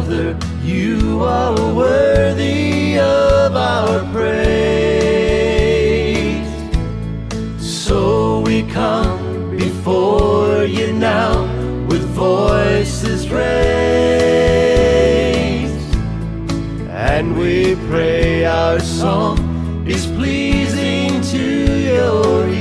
Father, you are worthy of our praise. So we come before you now with voices raised, and we pray our song is pleasing to your ears.